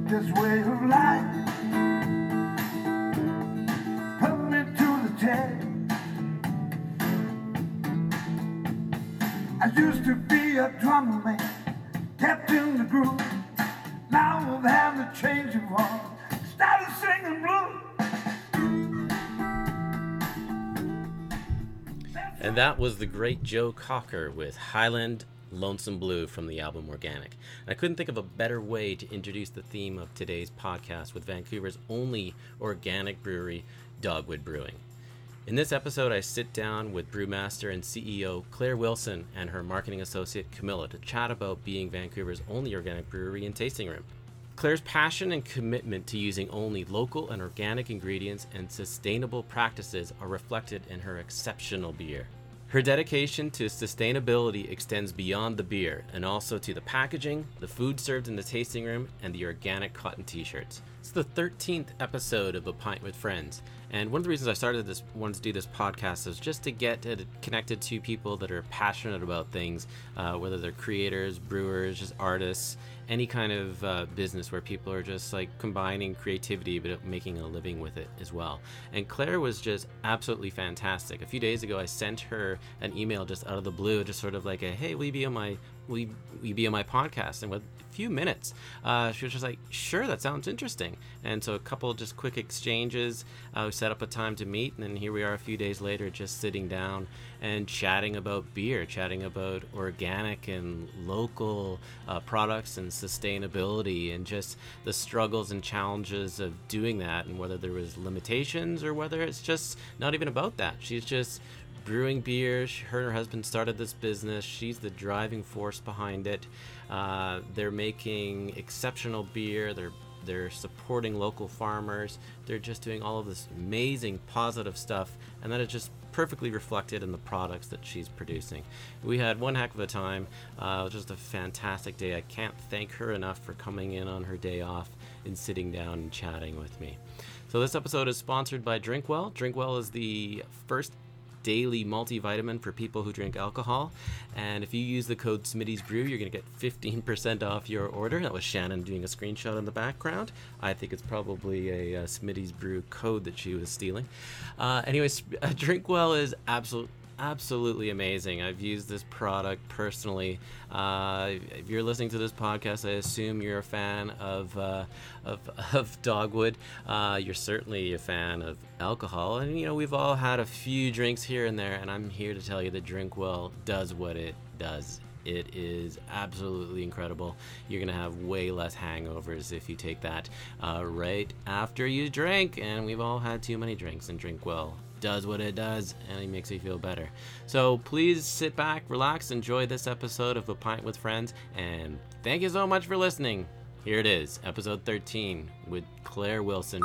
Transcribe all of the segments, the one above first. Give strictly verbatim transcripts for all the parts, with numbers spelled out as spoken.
this way of life put me to the test. I used to be a drummer man, kept in the groove. Now I've had to change of heart, started singing blues. And that was the great Joe Cocker with Highland Lonesome Blue from the album Organic. And I couldn't think of a better way to introduce the theme of today's podcast with Vancouver's only organic brewery, Dogwood Brewing. In this episode, I sit down with brewmaster and C E O Claire Wilson and her marketing associate Camilla to chat about being Vancouver's only organic brewery and tasting room. Claire's passion and commitment to using only local and organic ingredients and sustainable practices are reflected in her exceptional beer. Her dedication to sustainability extends beyond the beer and also to the packaging, the food served in the tasting room, and the organic cotton t-shirts. It's the thirteenth episode of A Pint with Friends, and one of the reasons I started this, wanted to do this podcast is just to get it connected to people that are passionate about things, uh, whether they're creators, brewers, just artists, any kind of uh, business where people are just like combining creativity but making a living with it as well. And Claire was just absolutely fantastic. A few days ago, I sent her an email just out of the blue, just sort of like a, hey, will you be on my, will you, will you be on my podcast? And with a few minutes, uh, she was just like, sure, that sounds interesting. And so a couple of just quick exchanges, uh, we set up a time to meet, and then here we are a few days later, just sitting down and chatting about beer, chatting about organic and local uh, products and sustainability and just the struggles and challenges of doing that, and whether there was limitations or whether it's just not even about that. She's just brewing beer. She, her and her husband started this business. She's the driving force behind it. Uh, they're making exceptional beer. They're They're supporting local farmers. They're just doing all of this amazing positive stuff, and that is just perfectly reflected in the products that she's producing. We had one heck of a time. Uh, it was just a fantastic day. I can't thank her enough for coming in on her day off and sitting down and chatting with me. So this episode is sponsored by Drinkwell. Drinkwell is the first daily multivitamin for people who drink alcohol, and if you use the code Smitty'sBrew, you're going to get fifteen percent off your order. That was Shannon doing a screenshot in the background. I think it's probably a, a Smitty's Brew code that she was stealing. Uh, anyways, uh, Drinkwell is absolute absolutely amazing. I've used this product personally. Uh, if you're listening to this podcast, I assume you're a fan of uh, of, of Dogwood. Uh, you're certainly a fan of alcohol, and you know we've all had a few drinks here and there. And I'm here to tell you that Drinkwell does what it does. It is absolutely incredible. You're gonna have way less hangovers if you take that uh, right after you drink. And we've all had too many drinks, and Drinkwell does what it does, and it makes you feel better. So please sit back, relax, enjoy this episode of A Pint with Friends, and thank you so much for listening. Here it is, episode thirteen with Claire Wilson.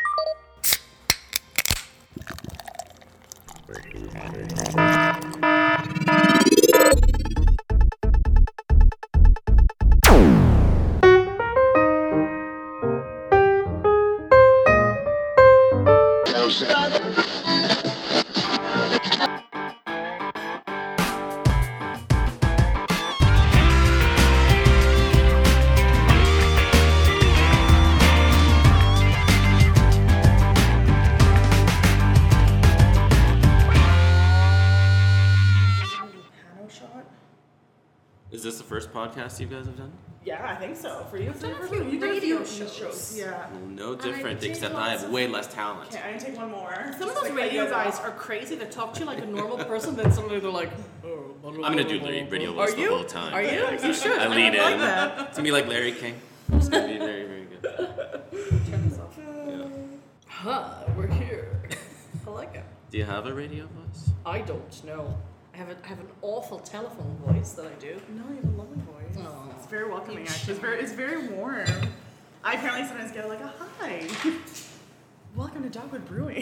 Is this the first podcast you guys have done? Yeah, I think so. For you, I've done a for few you, radio shows. shows. Yeah. No different, I except take I lots have of- way less talent. Okay, I'm gonna take one more. Some of Just those like radio I did. guys are crazy. They talk to you like a normal person, then suddenly they're like, oh, blah, blah, I'm gonna do blah, the blah, radio blah. voice Are the you? whole time. Are you? You should. I lean like in. that. It's gonna be like Larry King. It's gonna be very, very good. Turn this off. Yeah. Huh, we're here. I like it. Do you have a radio voice? I don't know. I have, a, I have an awful telephone voice that I do. No, you have a lovely voice. Aw. It's very welcoming, actually. It's very, it's very warm. I apparently sometimes get like a hi. Welcome to Dogwood Brewing.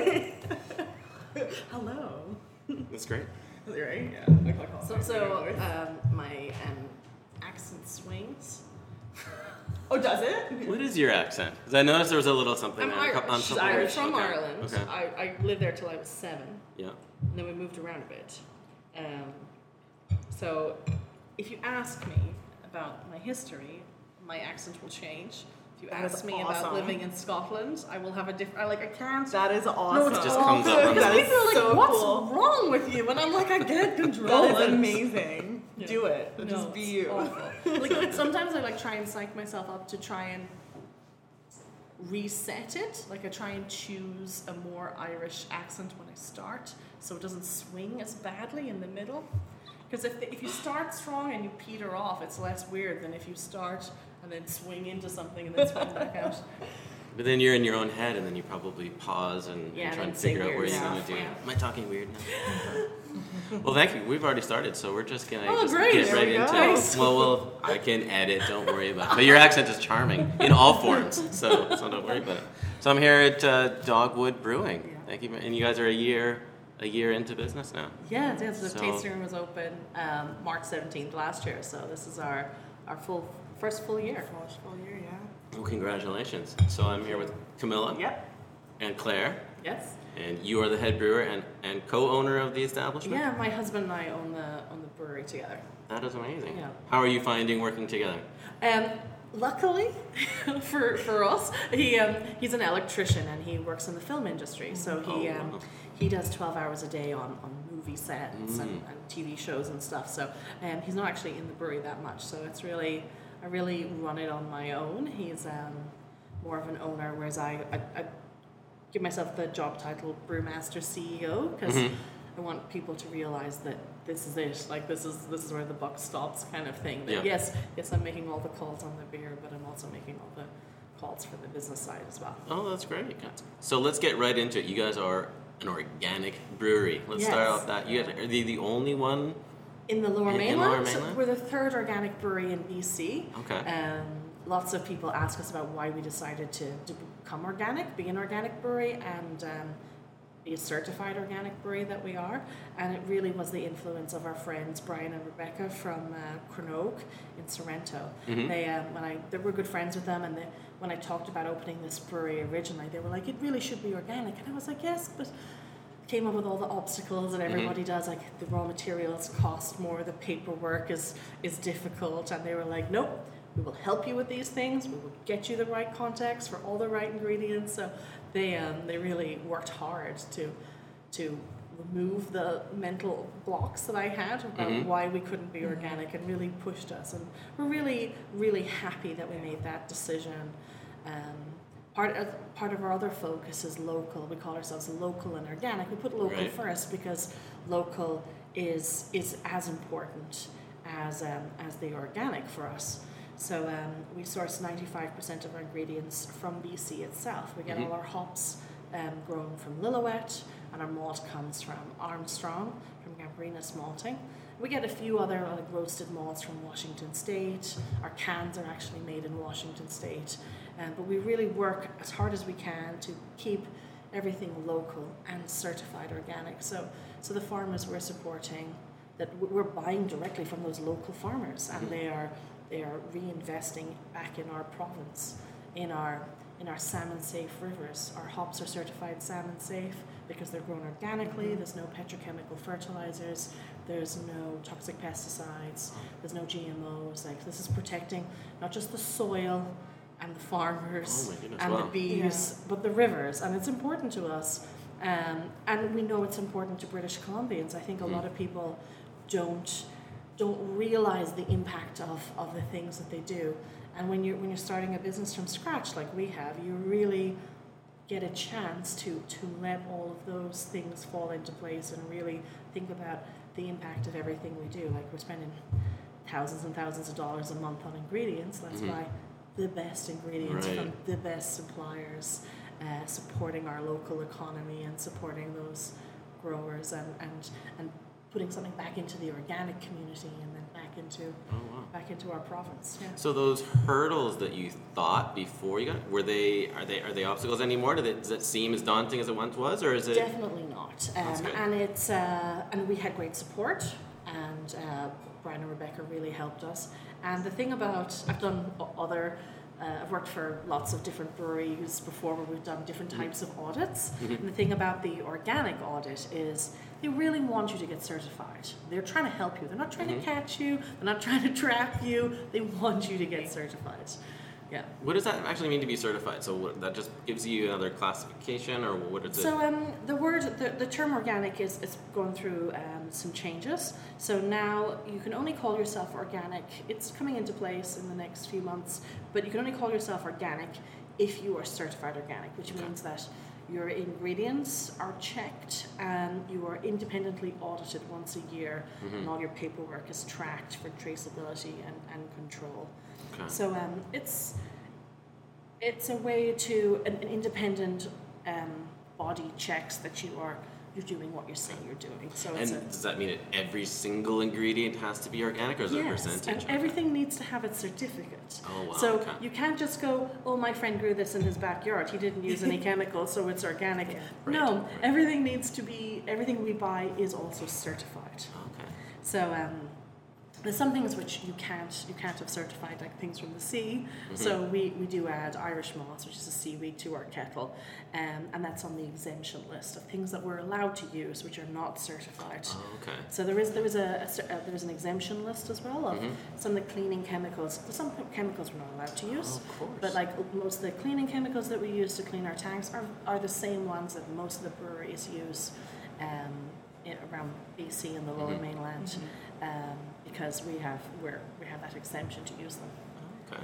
Hello. That's great. Right? Yeah. Like, like, So, so um, my um, accent swings. oh, does it? What is your accent? Because I noticed there was a little something I'm there. Irish. On She's something Irish. there. From Okay. Ireland. Okay. I, I lived there till I was seven. Yeah. And then we moved around a bit. Um, so if you ask me about my history, my accent will change. If you That ask is me awesome. about living in Scotland, I will have a different. I like I can't. That is awesome. No, it's just comes up on because That is people are like, so "What's cool. wrong with you?" And I'm like, "I get control." That is And- amazing. Yeah. Do it. No, Just be it's you. awful. Like sometimes I like try and psych myself up to try and reset it. Like I try and choose a more Irish accent when I start, so it doesn't swing as badly in the middle. Because if if you start strong and you peter off, it's less weird than if you start and then swing into something and then swing back out. But then you're in your own head, and then you probably pause and, Yeah, and try and and say figure out weird where you're stuff, going to do. yeah. Am I talking weird now? Well, thank you. We've already started, so we're just gonna Oh, just great. get There right we into go. it. Well, well, I can edit. Don't worry about it. But your accent is charming in all forms, so so don't worry about it. So I'm here at uh, Dogwood Brewing. Yeah. Thank you, and you guys are a year a year into business now. Yeah, yeah. So the So- tasting room was open um, March seventeenth last year, so this is our our full first full year. First full year, yeah. Well, congratulations. So I'm here with Camilla Yep. and Claire, Yes. and you are the head brewer and, and co-owner of the establishment. Yeah, my husband and I own the own the brewery together. That is amazing. Yeah. How are you finding working together? Um, luckily for for us, he um, he's an electrician and he works in the film industry. So he Oh, um, wow. he does twelve hours a day on, on movie sets and, Mm. and T V shows and stuff. So um, he's not actually in the brewery that much. So it's really I really run it on my own. He's um, more of an owner, whereas I, I, I give myself the job title brewmaster C E O because Mhm. I want people to realize that this is it. Like this is this is where the buck stops, kind of thing. That Yeah. yes, yes, I'm making all the calls on the beer, but I'm also making all the calls for the business side as well. Oh, that's great. So let's get right into it. You guys are an organic brewery. Let's Yes. start off that. You guys are the, the only one. In the Lower In- in Mainland, Lower Mainland? we're the third organic brewery in B C. Okay. Um, lots of people ask us about why we decided to, to become organic, be an organic brewery, and um, be a certified organic brewery that we are. And it really was the influence of our friends Brian and Rebecca from uh, Cronoke in Sorrento. Mhm. They um, when I they were good friends with them, and they, when I talked about opening this brewery originally, they were like, "It really should be organic," and I was like, "Yes, but." Came up with all the obstacles that everybody does, like the raw materials cost more, the paperwork is is difficult, and they were like, nope, we will help you with these things, we will get you the right contacts for all the right ingredients. So they um, they really worked hard to to remove the mental blocks that I had about Mhm. why we couldn't be organic, and really pushed us, and we're really really happy that we made that decision. Um, Part of, part of our other focus is local. We call ourselves local and organic. We put local Right. first because local is is as important as um, as the organic for us. So um, we source ninety-five percent of our ingredients from B C itself. We get Mhm. all our hops um, grown from Lillooet, and our malt comes from Armstrong, from Gambrinus Malting. We get a few other like roasted malts from Washington State. Our cans are actually made in Washington State. Um, but we really work as hard as we can to keep everything local and certified organic. So, so the farmers we're supporting, that w- we're buying directly from those local farmers, and Mhm. they are they are reinvesting back in our province, in our in our salmon safe rivers. Our hops are certified salmon safe because they're grown organically. There's no petrochemical fertilizers. There's no toxic pesticides. There's no G M Os. Like this is protecting not just the soil and the farmers Oh my goodness, and wow. the bees, but the rivers, and it's important to us. Um, and we know it's important to British Columbians. I think a Mm. lot of people don't don't realize the impact of, of the things that they do. And when you're when you're starting a business from scratch like we have, you really get a chance to to let all of those things fall into place and really think about the impact of everything we do. Like we're spending thousands and thousands of dollars a month on ingredients. Let's Mhm. buy the best ingredients Right. from the best suppliers, uh, supporting our local economy and supporting those growers, and, and and putting something back into the organic community and then back into Oh wow. back into our province. Yeah. So those hurdles that you thought before you got were they are they are they obstacles anymore? Did it, does it seem as daunting as it once was, or is it? Definitely not. That's Um, good. and it's uh, and we had great support, and uh, Brian and Rebecca really helped us. And the thing about I've done o- other. Uh, I've worked for lots of different breweries before where we've done different types of audits. Mhm. And the thing about the organic audit is they really want you to get certified. They're trying to help you. They're not trying Mhm. to catch you. They're not trying to trap you. They want you to get certified. Yeah. What does that actually mean to be certified? So what, that just gives you another classification, or what is it? So um, the word, the, the term organic is, is going through um, some changes. So now you can only call yourself organic. It's coming into place in the next few months, but you can only call yourself organic if you are certified organic, which Okay. means that your ingredients are checked and you are independently audited once a year, Mm-hmm. and all your paperwork is tracked for traceability and, and control. Okay. So um, it's it's a way to an, an independent um, body checks that you are you're doing what you're saying you're doing. So And it's a, does that mean that every single ingredient has to be organic, or is there a yes, percentage? and Okay. everything needs to have its certificate. Oh, wow, So okay. you can't just go, oh, my friend grew this in his backyard. He didn't use any chemicals, so it's organic. Right, No, right. everything needs to be. Everything we buy is also certified. Okay. So um, there's some things which you can't you can't have certified, like things from the sea. So we, we do add Irish moss, which is a seaweed, to our kettle, um, and that's on the exemption list of things that we're allowed to use, which are not certified. Oh, okay. So there is there is a, a cer- uh, there is an exemption list as well of Mhm. some of the cleaning chemicals. There's some chemicals we're not allowed to use, Oh, of course. but like most of the cleaning chemicals that we use to clean our tanks are, are the same ones that most of the breweries use um, in, around B C and the Lower Mhm. Mainland, um, because we have we're, we have that exemption to use them. Okay.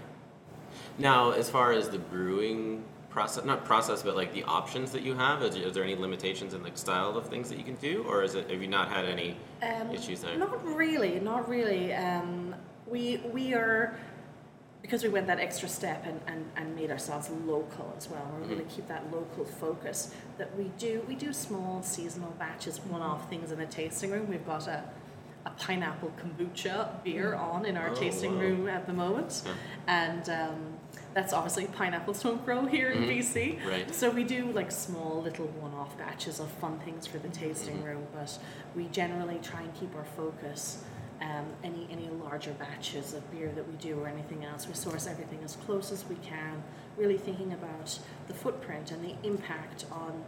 Now, as far as the brewing process, not process, but like the options that you have, is, is there any limitations in the style of things that you can do, or is it, have you not had any Um, issues there? Not really, not really. Um, we we are, because we went that extra step and, and, and made ourselves local as well. We're going to keep that local focus. That we do we do small seasonal batches, one-off things in the tasting room. We've got a a pineapple kombucha beer on in our Oh, tasting wow. room at the moment, Yeah. and um, that's obviously pineapples don't grow here in B C. Right. So we do like small little one-off batches of fun things for the tasting Mhm. room, but we generally try and keep our focus. Um, any any larger batches of beer that we do or anything else, we source everything as close as we can. Really thinking about the footprint and the impact on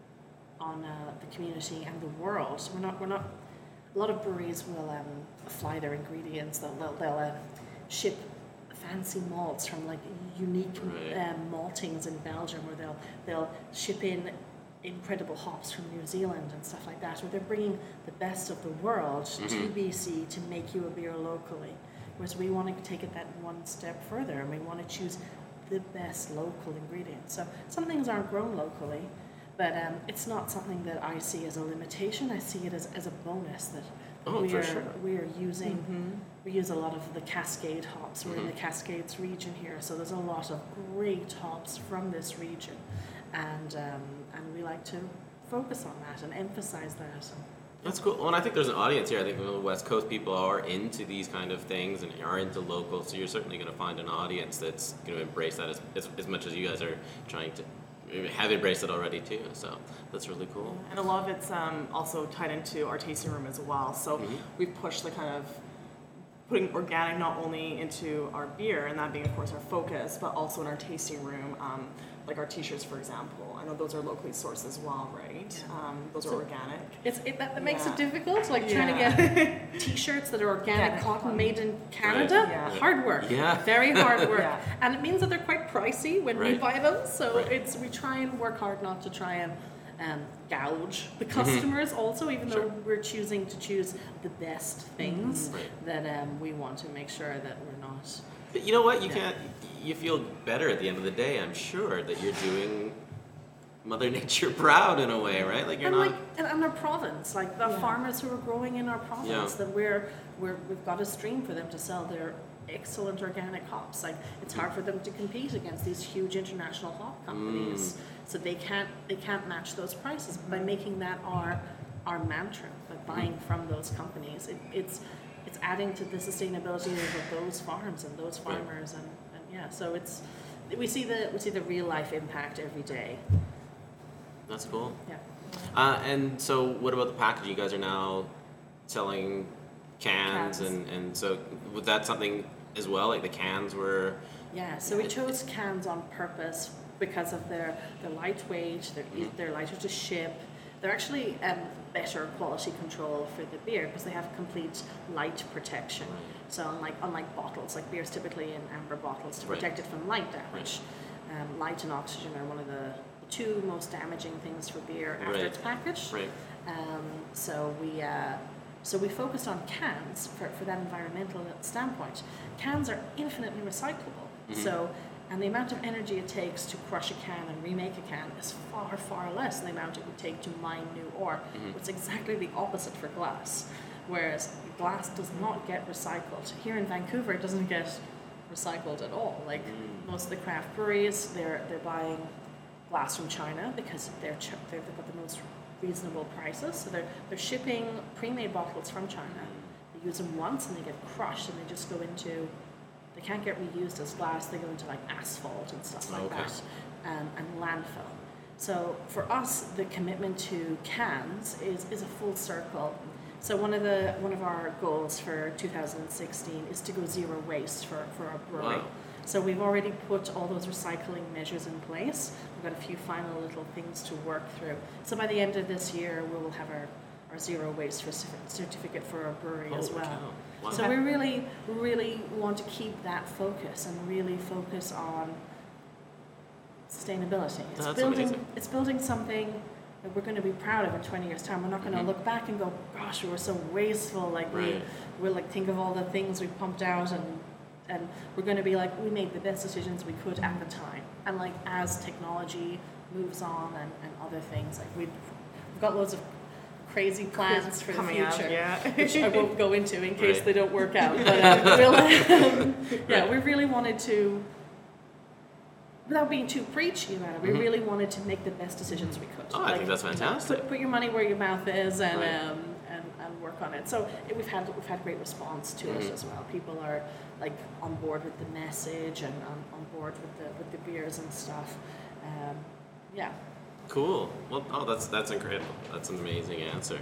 on uh, the community and the world. We're not we're not. A lot of breweries will um, fly their ingredients. They'll they'll, they'll uh, ship fancy malts from like unique Right. um, maltings in Belgium, or they'll they'll ship in incredible hops from New Zealand and stuff like that, where they're bringing the best of the world to Mhm. B C to make you a beer locally. Whereas we want to take it that one step further, and we want to choose the best local ingredients. So some things aren't grown locally, but um, it's not something that I see as a limitation. I see it as, as a bonus that Oh, we for are sure. we are using. We use a lot of the Cascade hops. We're in Mhm. the Cascades region here, so there's a lot of great hops from this region, and um, and we like to focus on that and emphasize that. That's cool. Well, and I think there's an audience here. I think the West Coast people are into these kind of things and are into local, so you're certainly going to find an audience that's going to embrace that as, as, as much as you guys are trying to have embraced it already too. So that's really cool. And a lot of it's um, also tied into our tasting room as well. So Mhm. we've pushed the kind of putting organic not only into our beer, and that being of course our focus, but also in our tasting room, um, like our t-shirts, for example. I know those are locally sourced as well, right? Um, those are So- organic. It's it, that, that makes Yeah. it difficult, like trying to Yeah. get T-shirts that are organic Organic cotton cotton. made in Canada. Yeah. Hard work. Yeah. Very hard work. Yeah. And it means that they're quite pricey when we Right. buy them. So Right. it's we try and work hard not to try and um, gouge the customers also, even Sure. though we're choosing to choose the best things, Right. that um, we want to make sure that we're not. But you know what? You Yeah. can't. You feel better at the end of the day. I'm sure that you're doing Mother Nature proud in a way, right? Like you're and not. like and, and our province, like the Yeah. farmers who are growing in our province, Yeah. that we're we're we've got a stream for them to sell their excellent organic hops. Like it's hard for them to compete against these huge international hop companies, so they can't they can't match those prices. By making that our our mantra, by buying from those companies, it, it's it's adding to the sustainability of those farms and those Right. farmers, and, and yeah, so it's we see the we see the real life impact every day. That's cool. Yeah. Uh, and so, what about the packaging? You guys are now selling cans, Cans. and and so was that something as well? Like the cans were. Yeah, so we chose cans on purpose because of their, their lightweight, they're, ea- they're lighter to ship, they're actually um, better quality control for the beer because they have complete light protection. Right. So unlike unlike bottles, like beer's typically in amber bottles to Right. protect it from light damage. Um, light and oxygen are one of the two most damaging things for beer after Right. it's packaged. Right. Um, so we uh, so we focused on cans for, for that environmental standpoint. Cans are infinitely recyclable. Mhm. So and the amount of energy it takes to crush a can and remake a can is far, far less than the amount it would take to mine new ore. Mhm. It's exactly the opposite for glass. Whereas glass does not get recycled. Here in Vancouver, it doesn't get recycled at all. Like Mm. most of the craft breweries, they're they're buying glass from China because they're ch- they've got the most reasonable prices. So they're they're shipping pre-made bottles from China. They use them once and they get crushed and they just go into. They can't get reused as glass. They go into like asphalt and stuff like Okay. that, um, and landfill. So for us, the commitment to cans is, is a full circle. So one of the one of our goals for two thousand sixteen is to go zero waste for, for our brewery. Wow. So we've already put all those recycling measures in place. We've got a few final little things to work through. So by the end of this year, we will have our, our zero waste certif- certificate for our brewery as Holy well. cow. Wow. So we really, really want to keep that focus and really focus on sustainability. It's That's building, amazing. it's building something that we're going to be proud of in twenty years' time. We're not going to Mhm. look back and go, "Gosh, we were so wasteful." Like we, Right. we'll like think of all the things we pumped out, and and we're going to be like, we made the best decisions we could at the time. And like as technology moves on and, and other things, like we've, we've got loads of crazy plans for the Coming future, out, yeah. which I won't go into in case Right. they don't work out. But um, we'll, um, yeah, we really wanted to, without being too preachy about it, we Mhm. really wanted to make the best decisions we could. Oh, I think that's fantastic. Put, put your money where your mouth is and Right. um, and, and work on it. So it, we've had we've had great response to Mhm. it as well. People are like on board with the message and on, on board with the with the beers and stuff. Um, yeah. Cool. Well, oh, that's that's incredible. That's an amazing answer.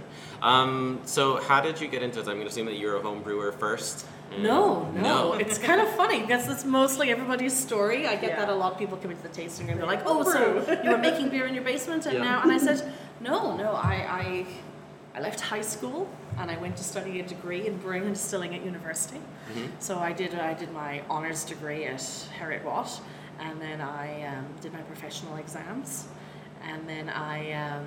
Um, so, how did you get into it? I'm going to assume that you're a home brewer first. and- No, no, No. it's kind of funny because it's mostly everybody's story. I get Yeah. that a lot of people come into the tasting room. They're like, Yeah. "Oh, so you were making beer in your basement, and Yeah. now?" And I said, "No, no. I, I, I left high school and I went to study a degree in brewing and distilling at university. Mhm. So I did I did my honors degree at Heriot Watt, and then I um, did my professional exams, and then I um,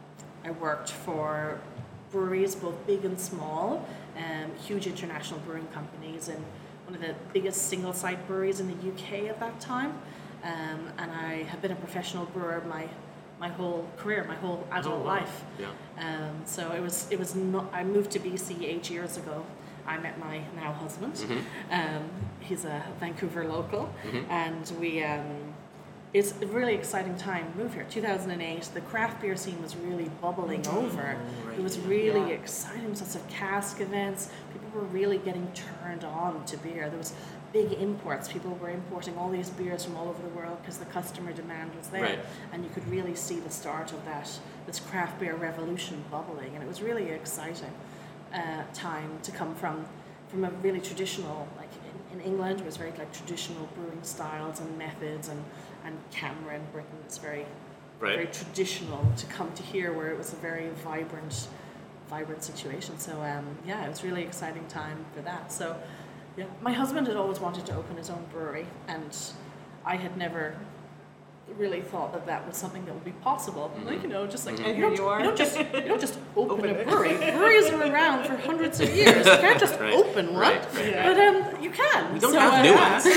I worked for breweries, both big and small, um, huge international brewing companies, and one of the biggest single site breweries in the U K at that time. Um, and I have been a professional brewer my my whole career, my whole adult Oh, wow. life. Yeah. Um, so it was it was not. I moved to B C eight years ago. I met my now husband. Mhm. Um, he's a Vancouver local, Mhm. and we. Um, it's a really exciting time to move here. two thousand eight, the craft beer scene was really bubbling over. right, It was yeah. really Yeah. exciting. Lots of cask events. People were really getting turned on to beer. There was big imports. People were importing all these beers from all over the world because the customer demand was there, Right. and you could really see the start of that this craft beer revolution bubbling, and it was really exciting uh, time to come from from a really traditional, like in, in England, it was very like traditional brewing styles and methods, and and Canberra in Britain is very Right. very traditional, to come to here where it was a very vibrant vibrant situation. So um, yeah, it was really exciting time for that. So yeah, my husband had always wanted to open his own brewery, and I had never really thought that that was something that would be possible. Mhm. Like, you know, just like Mhm. you, And don't, here you are. you don't just you don't just open, Open a it. brewery. Breweries are around for hundreds of years. You can't just Right. open one, Right, right, right. but um, you can. We don't So, have uh, new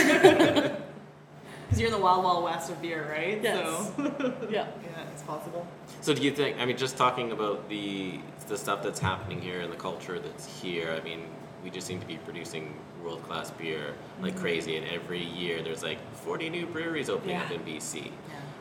ones. Because you're in the wild, wild west of beer, right? Yes. So Yeah. yeah, it's possible. So do you think, I mean, just talking about the the stuff that's happening here and the culture that's here, I mean, we just seem to be producing world-class beer like Mm-hmm. crazy, and every year there's like forty new breweries opening up Yeah. in B C. Yeah.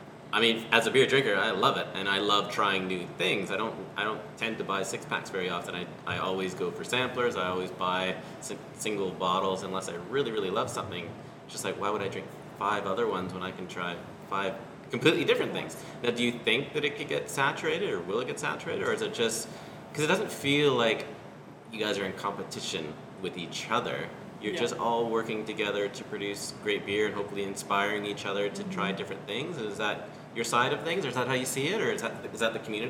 I mean, as a beer drinker, I love it, and I love trying new things. I don't, I don't tend to buy six packs very often. I, I always go for samplers. I always buy si- single bottles unless I really, really love something. Just like, why would I drink five other ones when I can try five completely different things? Now, do you think that it could get saturated, or will it get saturated, or is it just because it doesn't feel like you guys are in competition with each other? You're Yeah. just all working together to produce great beer and hopefully inspiring each other to Mm-hmm. try different things. Is that your side of things, or is that how you see it, or is that is that the community?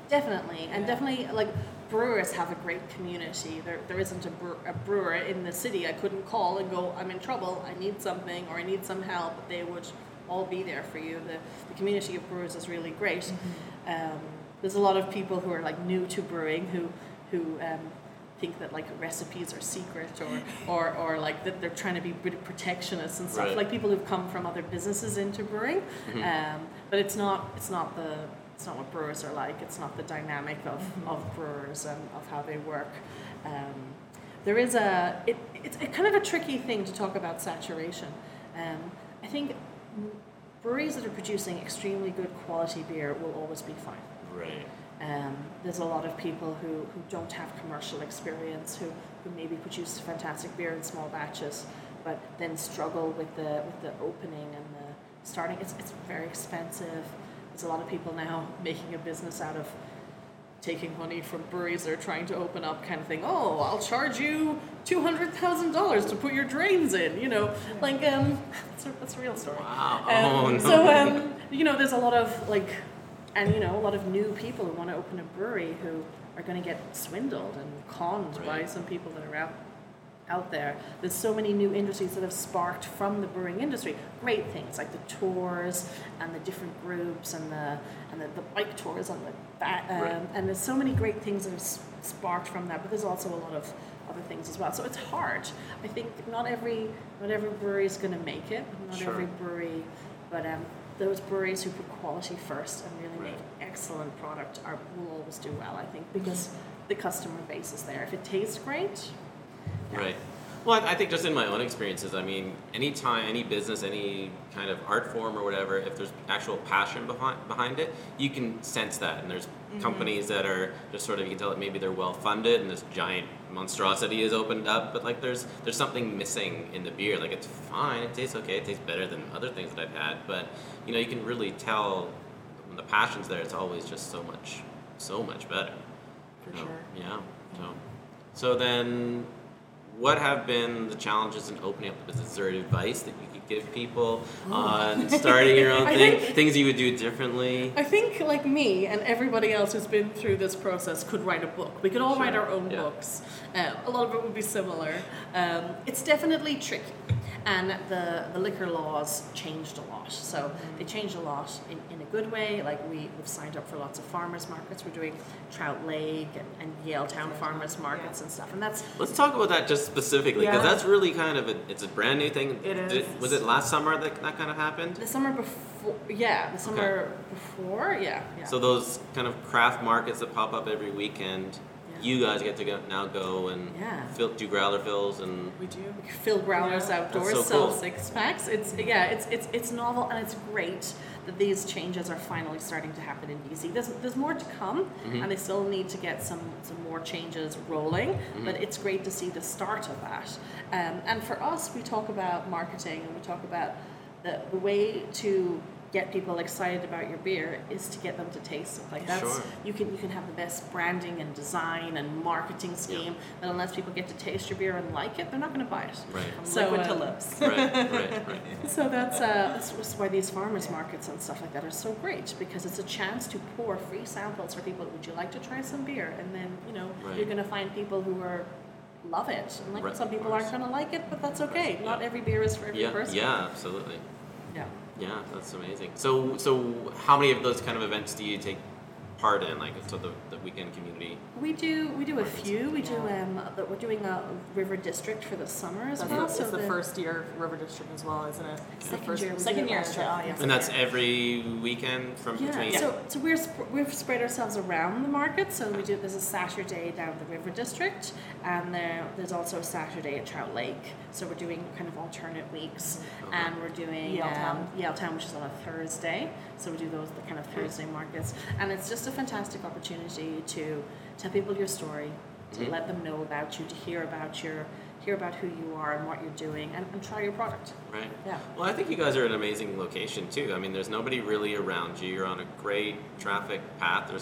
Definitely, and Yeah. definitely, like, brewers have a great community. There, there isn't a, brew, a brewer in the city I couldn't call and go, I'm in trouble, I need something, or I need some help. They would all be there for you. The, the community of brewers is really great. Mm-hmm. Um, there's a lot of people who are like new to brewing who, who um, think that like recipes are secret, or, or, or like that they're trying to be bit protectionist and stuff. Right. Like people who've come from other businesses into brewing, Mm-hmm. um, but it's not, it's not the. It's not what brewers are like. It's not the dynamic of, Mm-hmm. of brewers and of how they work. Um, there is a it, it's a kind of a tricky thing to talk about saturation. Um, I think breweries that are producing extremely good quality beer will always be fine. Right. Um, there's a lot of people who, who don't have commercial experience, who, who maybe produce fantastic beer in small batches, but then struggle with the with the opening and the starting. It's it's very expensive. There's a lot of people now making a business out of taking money from breweries that are trying to open up, kind of thing. Oh, I'll charge you two hundred thousand dollars to put your drains in. You know, like um, that's a, that's a real story. Wow. Um, Oh, no. So um, you know, there's a lot of like, and you know, a lot of new people who want to open a brewery who are going to get swindled and conned by Right. some people that are out out there. There's so many new industries that have sparked from the brewing industry. Great things like the tours and the different groups and the and the, the bike tours and the ba- um, Right. and there's so many great things that have s- sparked from that. But there's also a lot of other things as well. So it's hard. I think not every not every brewery is going to make it. Not Sure. every brewery, but um, those breweries who put quality first and really Right. make excellent product are will always do well. I think because the customer base is there. If it tastes great. Right. Well, I I think just in my own experiences, I mean, any time, any business, any kind of art form or whatever, if there's actual passion behind behind it, you can sense that. And there's companies that are just sort of, you can tell that maybe they're well funded and this giant monstrosity is opened up, but like there's there's something missing in the beer. Like it's fine, it tastes okay, it tastes better than other things that I've had, but you know, you can really tell when the passion's there. It's always just so much, so much better. For You know? sure. Yeah. So, so then, what have been the challenges in opening up the business? Is there advice that you could give people on starting your own I thing? think- Things you would do differently? I think, like me and everybody else who's been through this process, could write a book. We could all Sure, write our own yeah. books. Uh, a lot of it would be similar. Um, it's definitely tricky. And the, the liquor laws changed a lot. So they changed a lot in, in a good way. Like we, we've signed up for lots of farmers markets. We're doing Trout Lake and, and Yale Town farmers markets and stuff. And that's Let's talk about that just specifically, because Yeah. that's really kind of a, it's a brand new thing. It is. Did- was it last summer that that kind of happened? the summer before. Yeah, the summer before. Yeah, yeah. So those kind of craft markets that pop up every weekend, Yeah. you guys get to go, now go and Yeah. fill, do growler fills and We do. Fill growlers Yeah. outdoors, That's so sell cool. six packs. It's yeah, it's it's it's novel and it's great that these changes are finally starting to happen in B C. There's there's more to come, Mm-hmm. and they still need to get some some more changes rolling. But it's great to see the start of that. Um, and for us, we talk about marketing and we talk about the the way to get people excited about your beer is to get them to taste it. Like that's Sure. you can you can have the best branding and design and marketing scheme, but unless people get to taste your beer and like it, they're not going to buy it. right, From So, liquid to uh, lips. right, right, right. So that's uh, that's that's why these farmers markets and stuff like that are so great, because it's a chance to pour free samples for people. Would you like to try some beer? And then you know Right. you're going to find people who are love it, and like Right, some of people course. aren't going to like it, but that's okay. Not Yeah. every beer is for every Yeah, person. yeah, absolutely. Yeah. Yeah, that's amazing. So, so how many of those kind of events do you take part in? Like, so the, the weekend community. We do we do a Markets. few. We do Yeah. um that we're doing a River District for the summer as That's well. the, so it's the first year of River District as well, isn't it? It's the Second first, year we did second it year. last year. Ah, yes. And that's every weekend from Yeah, between. so so we're sp- we've spread ourselves around the market. So we do there's a Saturday down at the River District, and there there's also a Saturday at Trout Lake. So we're doing kind of alternate weeks, Okay. and we're doing Yaletown. um, Yaletown, which is on a Thursday. So we do those the kind of Thursday markets, and it's just a fantastic opportunity to tell people your story, to Mhm. let them know about you, to hear about your hear about who you are and what you're doing, and, and try your product. Right. Yeah. Well, I think you guys are an amazing location too. I mean, there's nobody really around you. You're on a great traffic path. There's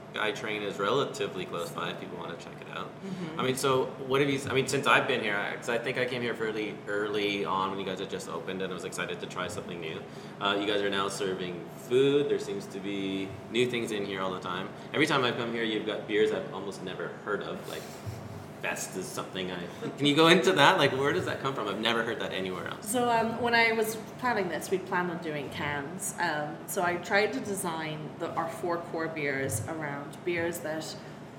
Guy Train is relatively close by if people want to check it out. Mm-hmm. I mean, so what have you, I mean, since I've been here, because I think I came here fairly early on when you guys had just opened and I was excited to try something new. Uh, you guys are now serving food. There seems to be new things in here all the time. Every time I come here, you've got beers I've almost never heard of, like Fest is something I... Can you go into that? Like, where does that come from? I've never heard that anywhere else. So um, when I was planning this, we planned on doing cans. Um, so I tried to design the, our four core beers around beers that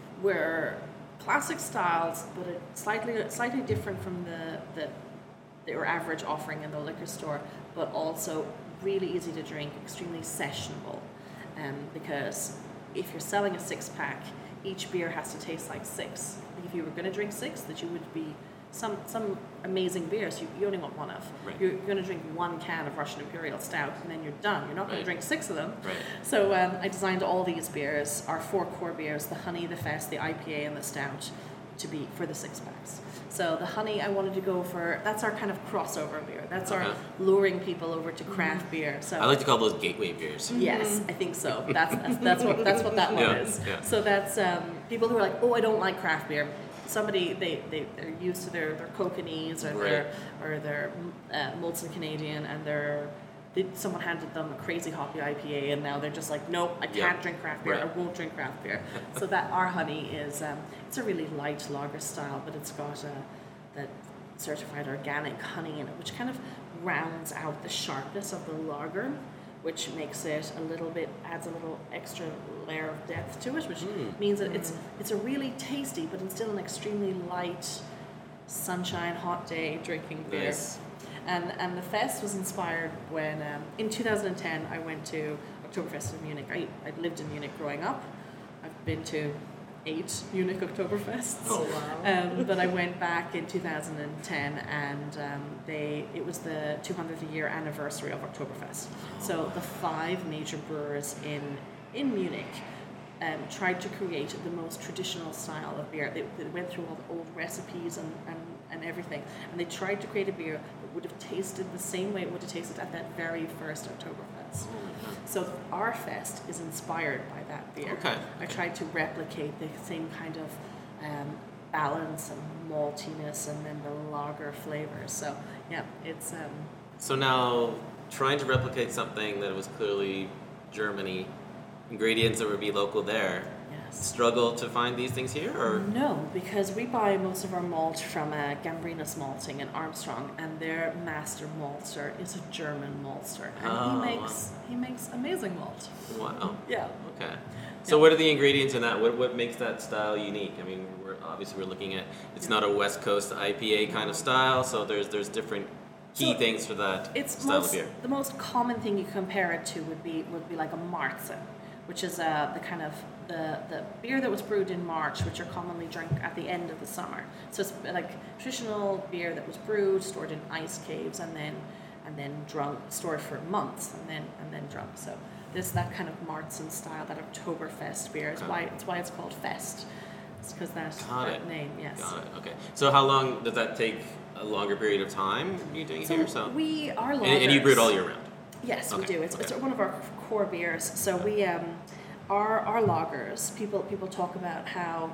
were classic styles, but it slightly slightly different from the, the your average offering in the liquor store, but also really easy to drink, extremely sessionable. Um, because if you're selling a six pack, each beer has to taste like six. If you were going to drink six, that you would be some some amazing beers you, you only want one of. Right. You're going to drink one can of Russian Imperial Stout and then you're done. You're not going Right. to drink six of them. Right. So um, I designed all these beers, our four core beers, the honey, the fest, the I P A, and the stout, to be for the six packs. So the honey I wanted to go for, that's our kind of crossover beer. That's our Okay. luring people over to craft beer. So I like to call those gateway beers. yes, I think so. That's that's, that's what that's what that one Yeah, is. yeah. So that's um, people who are like, oh, I don't like craft beer. Somebody they they they're used to their their Kokanese or their or their uh, Molson Canadian, and they're they, someone handed them a crazy hoppy I P A, and now they're just like, nope, I can't Yeah. drink craft beer. Right. I won't drink craft beer. So that our honey is um, it's a really light lager style, but it's got a that certified organic honey in it, which kind of rounds out the sharpness of the lager, which makes it a little bit, adds a little extra layer of depth to it, which Mm. means that it's it's a really tasty, but it's still an extremely light, sunshine, hot day drinking beer. Nice. And and the fest was inspired when um, in two thousand ten I went to Oktoberfest in Munich. I I lived in Munich growing up. I've been to eight Munich Oktoberfests. Oh, wow. Um, but I went back in two thousand ten, and um, they it was the two hundredth year anniversary of Oktoberfest. So the five major brewers in in Munich um, tried to create the most traditional style of beer. They, they went through all the old recipes and, and, and everything, and they tried to create a beer that would have tasted the same way it would have tasted at that very first Oktoberfest. So our fest is inspired by that beer. Okay. I tried to replicate the same kind of um, balance and maltiness, and then the lager flavors. So yeah, it's um, So now, trying to replicate something that was clearly Germany, ingredients that would be local there, yes. struggle to find these things here, or No, because we buy most of our malt from uh, Gambrinus Malting in Armstrong, and their master maltster is a German maltster, and Oh, he makes he makes amazing malt. wow? Yeah. Okay. So what are the ingredients in that? What what makes that style unique? I mean, we're obviously we're looking at it's not a West Coast I P A kind of style, so there's there's different key So things for that It's style most, of beer. the most common thing you compare it to would be would be like a Marzen, which is uh, the kind of the, the beer that was brewed in March, which are commonly drunk at the end of the summer. So it's like traditional beer that was brewed, stored in ice caves, and then and then drunk, stored for months, and then and then drunk. So there's that kind of Marzen style, that Oktoberfest beer. It's Okay. why it's why it's called Fest. It's because that, Got that it. name. Yes. Got it. Okay. So how long does that take? A longer period of time? You doing it So here? So we are and, and you brew it all year round. Yes, we Okay, do. It's, okay. it's one of our core beers. So we, um, our our lagers. People people talk about how,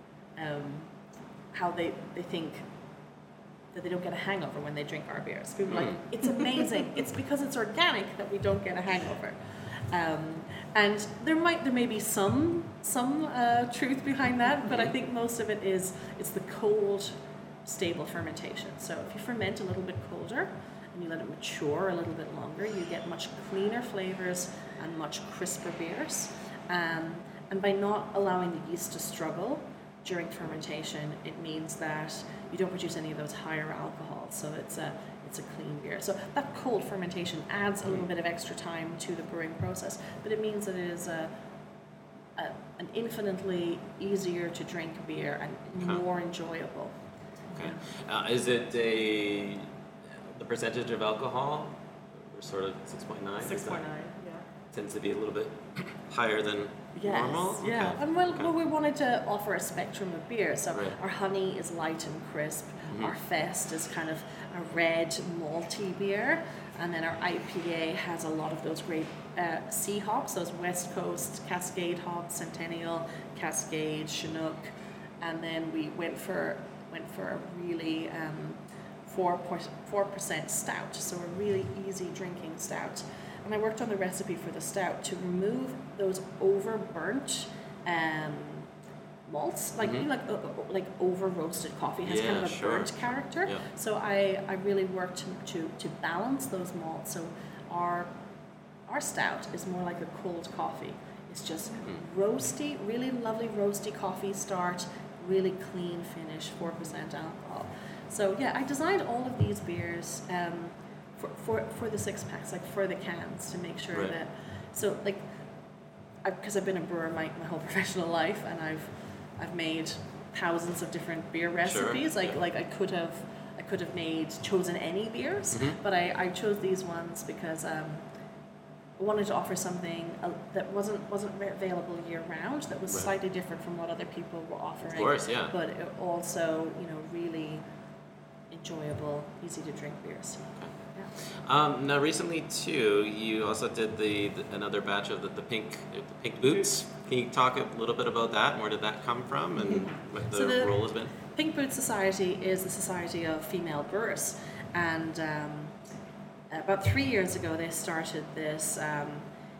um, how they they think that they don't get a hangover when they drink our beers. People are like, Mm. it's amazing. It's because it's organic that we don't get a hangover. Um, and there might there may be some some uh, truth behind that, but I think most of it is it's the cold, stable fermentation. So if you ferment a little bit colder and you let it mature a little bit longer, you get much cleaner flavors and much crisper beers. Um, and by not allowing the yeast to struggle during fermentation, it means that you don't produce any of those higher alcohols. So it's a it's a clean beer. So that cold fermentation adds a little bit of extra time to the brewing process, but it means that it is a, a an infinitely easier to drink beer and Okay. more enjoyable. Okay. Uh, is it a the percentage of alcohol? We're sort of six point nine. Six point nine. Yeah. Tends to be a little bit higher than Yes, normal. yeah. Okay. And well, Okay. well, we wanted to offer a spectrum of beer. So Right. our honey is light and crisp. Mhm. Our fest is kind of a red malty beer. And then our I P A has a lot of those great uh, C hops, those West Coast Cascade hops, Centennial, Cascade, Chinook, and then we went for went for a really um, four four percent stout, so a really easy drinking stout. And I worked on the recipe for the stout to remove those overburnt um, malts, like Mm-hmm. you know, like uh, like over roasted coffee has kind Yeah, of a sure. burnt character. Yeah. So I, I really worked to, to to balance those malts. So our our stout is more like a cold coffee. It's just Mm. roasty, really lovely roasty coffee start, really clean finish, four percent alcohol. So yeah, I designed all of these beers um, for, for for the six packs, like for the cans, to make sure Right. that so like because I've been a brewer my, my whole professional life, and I've I've made thousands of different beer recipes. Like yeah. like I could have I could have made chosen any beers, Mhm. but I, I chose these ones because um, I wanted to offer something uh, that wasn't wasn't re- available year round, that was Right. slightly different from what other people were offering. Of course, yeah. But it also, you know, really enjoyable, easy to drink beers. Yeah. Um, now, recently too, you also did the, the another batch of the, the pink the pink boots. Can you talk a little bit about that? Where did that come from, and what the, So the- role has been? Pink Boot Society is the society of female brewers, and um, about three years ago they started this um,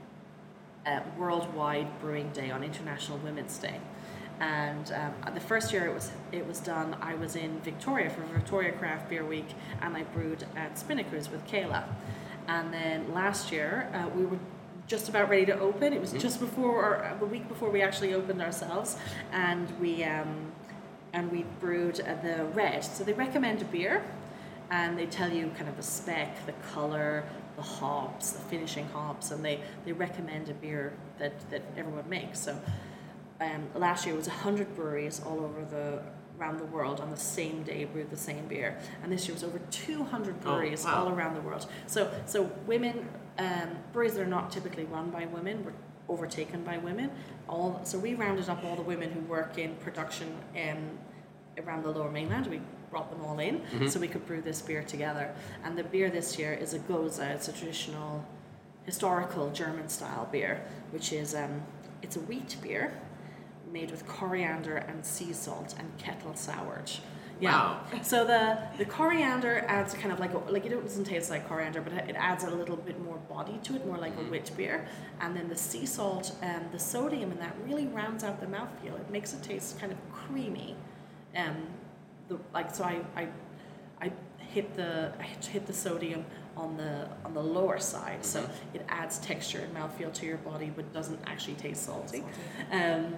uh, worldwide brewing day on International Women's Day. And um, the first year it was it was done, I was in Victoria for Victoria Craft Beer Week, and I brewed at Spinnakers with Kayla. And then last year uh, we were just about ready to open. It was just before, or the week before we actually opened ourselves, and we um, and we brewed uh, the red. So they recommend a beer, and they tell you kind of the spec, the color, the hops, the finishing hops, and they, they recommend a beer that, that everyone makes. So um, last year it was one hundred breweries all over the around the world on the same day brewed the same beer, and this year was over two hundred Oh, breweries wow. all around the world. So so women um, breweries that are not typically run by women were overtaken by women. All so we rounded up all the women who work in production um, around the Lower Mainland. We brought them all in so we could brew this beer together. And the beer this year is a Goza. It's a traditional, historical German style beer, which is um, it's a wheat beer made with coriander and sea salt and kettle soured. Yeah. Wow. So the, the coriander adds kind of like a, like it doesn't taste like coriander, but it adds a little bit more body to it, more like a wit beer. And then the sea salt and the sodium in that really rounds out the mouthfeel. It makes it taste kind of creamy. Um, the like so I, I I hit the I hit the sodium on the on the lower side, so it adds texture and mouthfeel to your body, but doesn't actually taste salty. Um,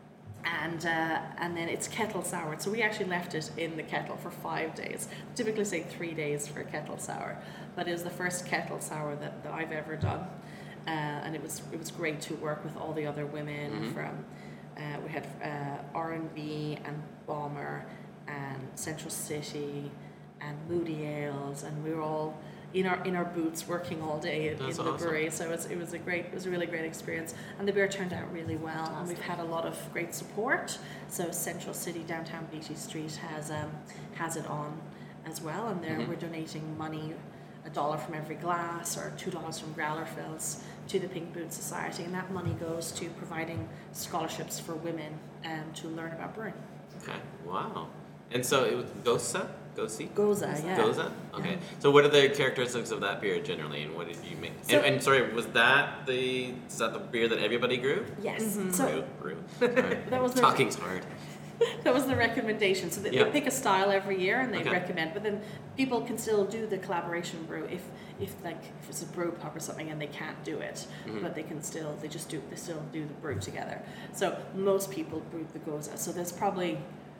and uh, and then it's kettle soured. So we actually left it in the kettle for five days. Typically say three days for kettle sour, but it was the first kettle sour that, that I've ever done, uh, and it was it was great to work with all the other women Mhm. from. Uh, we had uh, R and B and Bomber and Central City and Moody Ales, and we were all in our in our boots working all day in, in That's the awesome. brewery. So it was, it was a great it was a really great experience, and the beer turned out really well. And we've had a lot of great support. So Central City, downtown Beatty Street has um, has it on as well, and there Mhm. we're donating money, a dollar from every glass or two dollars from growler fills to the Pink Boot Society, and that money goes to providing scholarships for women um, to learn about brewing. Okay. Wow. And so it was Gosa? Gosi? Goza, yeah. Goza? Okay. Yeah. So what are the characteristics of that beer generally, and what did you make? So- and, and sorry, was that the is that the beer that everybody grew? Yes. Brew, So brew. Sorry. that was the Talking's hard. that was the recommendation. So they, Yeah. they pick a style every year and they Okay. recommend, but then people can still do the collaboration brew if if like if it's a brew pub or something and they can't do it, Mhm. but they can still they just do they still do the brew together. So most people brew the Goza. So there's probably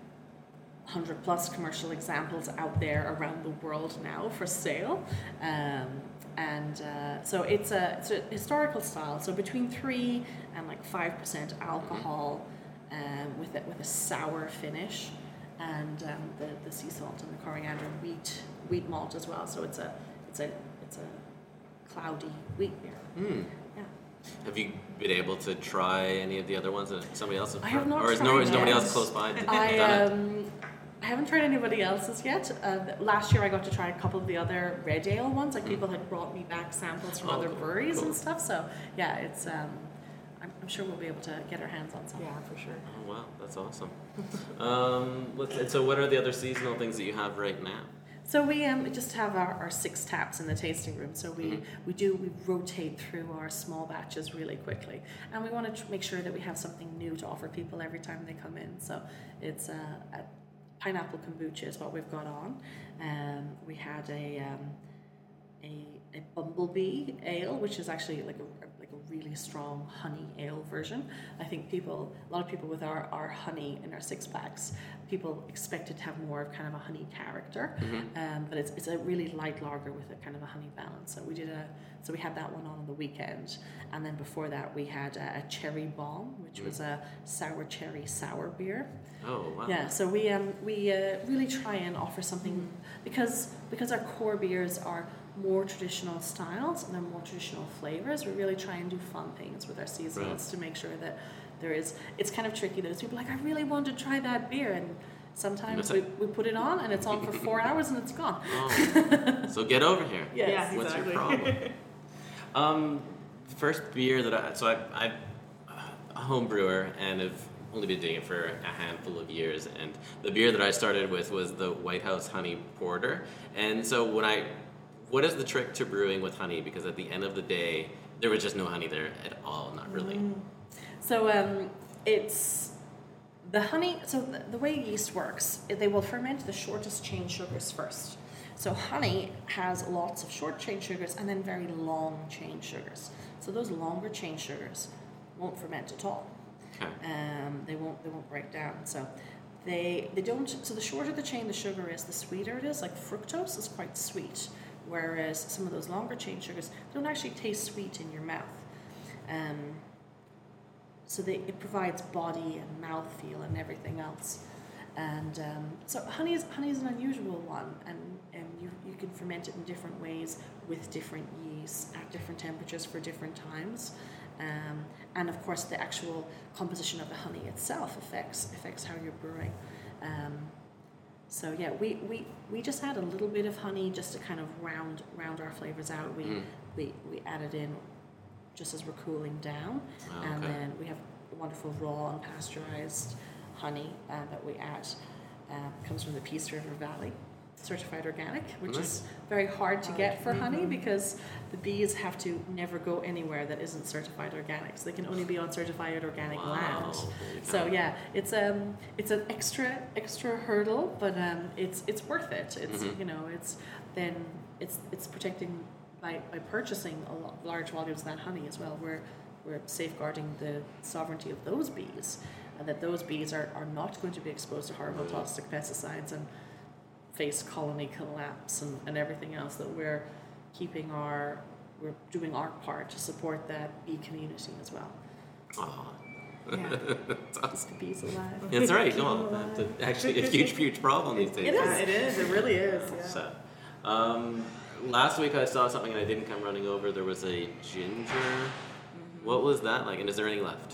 one hundred plus commercial examples out there around the world now for sale. Um, and uh, so it's a, it's a historical style. So between three and like five percent alcohol, um, with it with a sour finish, and um, the, the sea salt and the coriander and wheat wheat malt as well. So it's a it's a it's a cloudy wheat beer. Hmm. Yeah. Have you been able to try any of the other ones that somebody else has I have not or is, no, tried is nobody yet. else close by? that I done it? um, I haven't tried anybody else's yet. Uh, last year I got to try a couple of the other red ale ones. Like people had brought me back samples from Oh, other cool, breweries cool. and stuff. So yeah, it's um, I'm, I'm sure we'll be able to get our hands on some. Yeah, for sure. Oh wow, that's awesome. um, let's, and so what are the other seasonal things that you have right now? So we um, just have our, our six taps in the tasting room. So we, Mhm. we do we rotate through our small batches really quickly, and we want to tr- make sure that we have something new to offer people every time they come in. So it's uh, a pineapple kombucha is what we've got on. Um, we had a um, a a bumblebee ale, which is actually like a like a really strong honey ale version. I think people, a lot of people with our, our honey in our six packs, people expect it to have more of kind of a honey character, Mhm. um, but it's it's a really light lager with a kind of a honey balance. So we did a so we had that one on on the weekend, and then before that we had a, a cherry bomb, which Mm. was a sour cherry sour beer. Oh wow. Yeah, so we um we uh, really try and offer something because because our core beers are more traditional styles and they're more traditional flavors. We really try and do fun things with our seasonals Right. to make sure that there is. It's kind of tricky. There's people like, I really want to try that beer, and sometimes That's we, it. we put it on and it's on for four hours and it's gone. Oh. So get over here. Yes. Yeah, What's your exactly. problem? Um, the first beer that I so I I'm a home brewer and have only been doing it for a handful of years, and the beer that I started with was the White House Honey Porter. And so when I, what is the trick to brewing with honey? Because at the end of the day, there was just no honey there at all, not really. So um, it's the honey. So the, the way yeast works, i- they will ferment the shortest chain sugars first. So honey has lots of short chain sugars and then very long chain sugars. So those longer chain sugars won't ferment at all. Okay. Um, they won't they won't break down. So they they don't. So the shorter the chain the sugar is, the sweeter it is. Like fructose is quite sweet, whereas some of those longer chain sugars don't actually taste sweet in your mouth. Um, so they, it provides body and mouthfeel and everything else. And um, so honey is honey is an unusual one, and, and you, you can ferment it in different ways with different yeasts at different temperatures for different times. Um, and of course, the actual composition of the honey itself affects affects how you're brewing. Um, so yeah, we, we, we just add a little bit of honey just to kind of round round our flavors out. We Mm. we, we add it in just as we're cooling down, Oh, and okay. then we have wonderful raw unpasteurized honey uh, that we add. Uh, comes from the Peace River Valley, certified organic, which Nice. is very hard to Hard. get for honey Mhm. because the bees have to never go anywhere that isn't certified organic. So they can only be on certified organic Wow. land. There you So go. yeah, it's um it's an extra extra hurdle, but um it's it's worth it. It's Mhm. you know it's then it's it's protecting by, by purchasing a lo- large volumes of that honey as well. We're we're safeguarding the sovereignty of those bees, and that those bees are, are not going to be exposed to horrible toxic pesticides and face colony collapse and, and everything else. That we're keeping our we're doing our part to support that bee community as well. Aw. Yeah. That's awesome. The bees alive. That's right. No, that's a- actually a huge, huge problem these days. It is. Yeah, it is. It really is. Yeah. So, um, last week I saw something and I didn't come running over. There was a ginger. What was that like? And is there any left?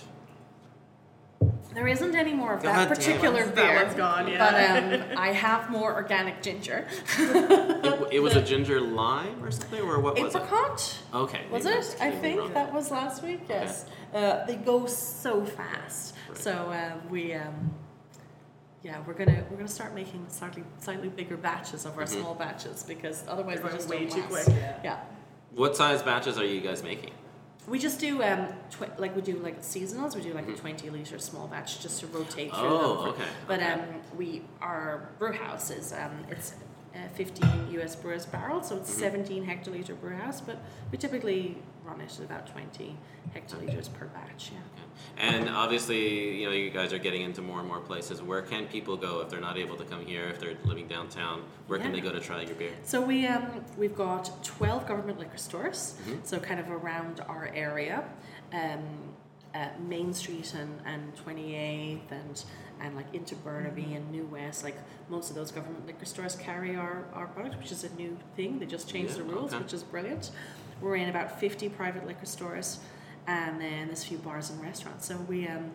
There isn't any more of God that damn it. particular That beer. one's gone, yeah. But um, I have more organic ginger. It, it was a ginger lime or something, or what was it? Apricot? Okay. Was maybe it? that's I completely think wrong. that was last week. Yes. Uh, they go so fast. Right. So uh, we, um, yeah, we're gonna we're gonna start making slightly slightly bigger batches of our Mhm. small batches because otherwise They're they just way don't too last. quick, yeah. Yeah. What size batches are you guys making? We just do um tw- like we do like seasonals. We do like Mhm. a twenty liter small batch just to rotate through Oh, them. okay. But okay. um we our brew house is um it's a fifteen U S brewers barrel, so it's Mhm. seventeen hectoliter brew house. But we typically run it at about twenty hectoliters per batch. Yeah. Okay. And obviously, you know, you guys are getting into more and more places. Where can people go if they're not able to come here, if they're living downtown? Where can Yeah. they go to try your beer? So we um we've got twelve government liquor stores, Mhm. so kind of around our area, um, uh, Main Street and and twenty-eighth and and like into Burnaby and New West. Like most of those government liquor stores carry our our product, which is a new thing. They just changed Yeah, the rules, okay. which is brilliant. We're in about fifty private liquor stores, and then there's a few bars and restaurants. So we um.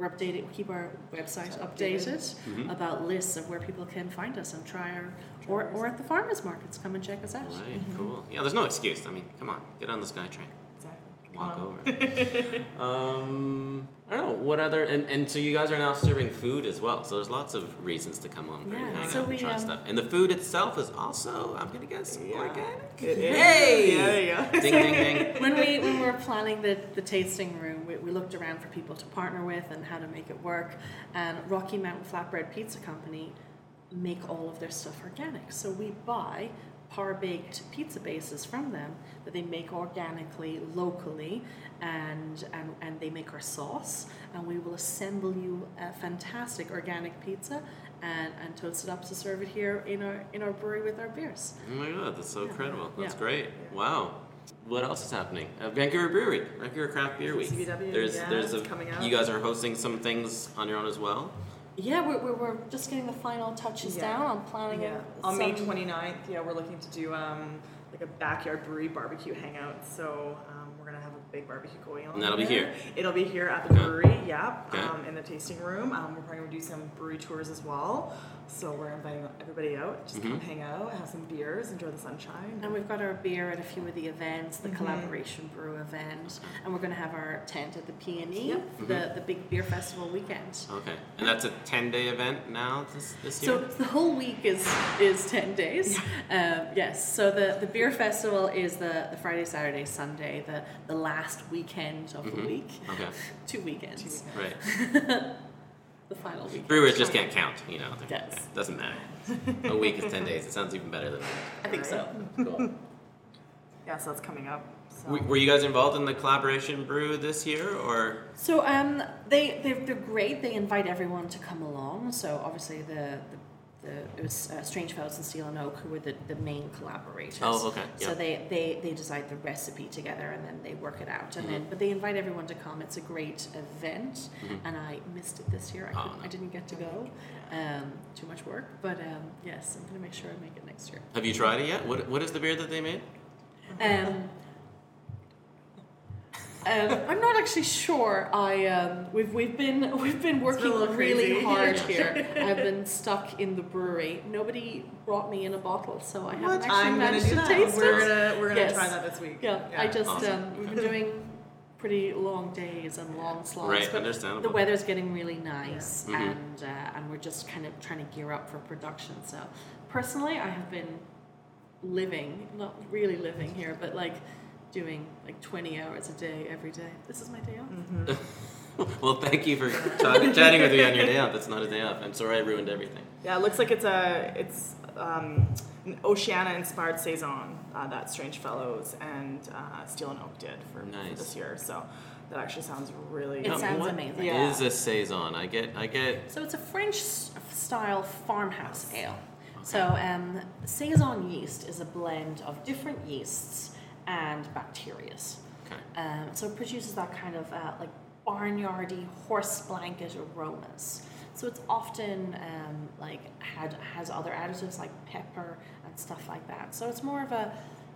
we're updating, we keep our website updated Mm-hmm. about lists of where people can find us and try our, or, or at the farmers markets, come and check us out. Right, cool. Yeah, there's no excuse. I mean, come on, get on the SkyTrain. Exactly. Walk Um, over. um, I don't know what other, and, and so you guys are now serving food as well. So there's lots of reasons to come on Yeah, and hang so out and we, try um, stuff. And the food itself is also, I'm gonna guess, organic. It is. Hey! Yeah, there you go. Ding, ding, ding. When we when we were planning the, the tasting room, we, we looked around for people to partner with and how to make it work. And Rocky Mountain Flatbread Pizza Company make all of their stuff organic. So we buy par-baked pizza bases from them that they make organically, locally, and, and, and they make our sauce. And we will assemble you a fantastic organic pizza and, and toast it up to serve it here in our in our brewery with our beers. Oh my god, that's so incredible. That's Yeah. great. Wow. What else is happening? Uh, Vancouver Brewery, Vancouver Craft Beer Week. C B W, there's, yeah, there's it's a, coming out. You guys are hosting some things on your own as well. Yeah, we're, we're, we're just getting the final touches Yeah. down on planning Yeah. it. On May some- twenty-ninth, yeah, we're looking to do um, like a backyard brewery barbecue hangout. So um, we're gonna have a big barbecue going on. And that'll be there. here? It'll be here at the Okay. brewery. Yeah, Okay. um, in the tasting room. Um, we're probably gonna do some brewery tours as well. So we're inviting everybody out. Just come Mhm. hang out, have some beers, enjoy the sunshine. And we've got our beer at a few of the events, the Mhm. collaboration brew event, and we're going to have our tent at the P and E, Yep. for the, the big beer festival weekend. Okay. And that's a ten-day event now this, this So year? the whole week is is ten days. Um, yes. So the, the beer festival is the, the Friday, Saturday, Sunday, the, the last weekend of the Mhm. week. Okay. Two weekends. Right. The final weekend. Brewers just can't count, you know. They're- Yes. yeah, doesn't matter. A week is ten days. It sounds even better than that. I think so. Cool. Yeah, so that's coming up. So. W- Were you guys involved in the collaboration brew this year, or? So um, they they're, they're great. They invite everyone to come along. So obviously the the, the it was uh, Strange Fellows and Steel and Oak who were the, the main collaborators. Oh, okay. So Yeah. they, they they decide the recipe together and then they work it out. And Mhm. then but they invite everyone to come. It's a great event, Mhm. and I missed it this year. I Oh, couldn't, no. I didn't get to go. Um, too much work, but um, yes, I'm gonna make sure I make it next year. Have you tried it yet? What What is the beer that they made? Um, um, I'm not actually sure. I um, we've we've been we've been working a little really crazy. hard here. I've been stuck in the brewery. Nobody brought me in a bottle, so I haven't What? actually I'm gonna managed do to that. taste we're it. Gonna, we're gonna Yes. try that this week. Yeah, I just Awesome. um, we've been doing pretty long days and long slots. Right, but understandable. the weather's getting really nice, Mhm. and uh, and we're just kind of trying to gear up for production. So personally, I have been living, not really living here, but like doing like twenty hours a day every day. This is my day off. Mm-hmm. Well, thank you for ch- chatting with me on your day off. It's not a day off. I'm sorry I ruined everything. Yeah, it looks like it's a it's um, an Oceania-inspired saison uh, that Strange Fellows and uh, Steel and Oak did for, Nice. for this year. So that actually sounds really. It Now, sounds what amazing. Yeah. is a saison? I get, I get. So it's a French s- style farmhouse ale. So um, saison yeast is a blend of different yeasts and bacterias. Okay. Um, so it produces that kind of uh, like barnyardy horse blanket aromas. So it's often um, like had has other additives like pepper and stuff like that. So it's more of a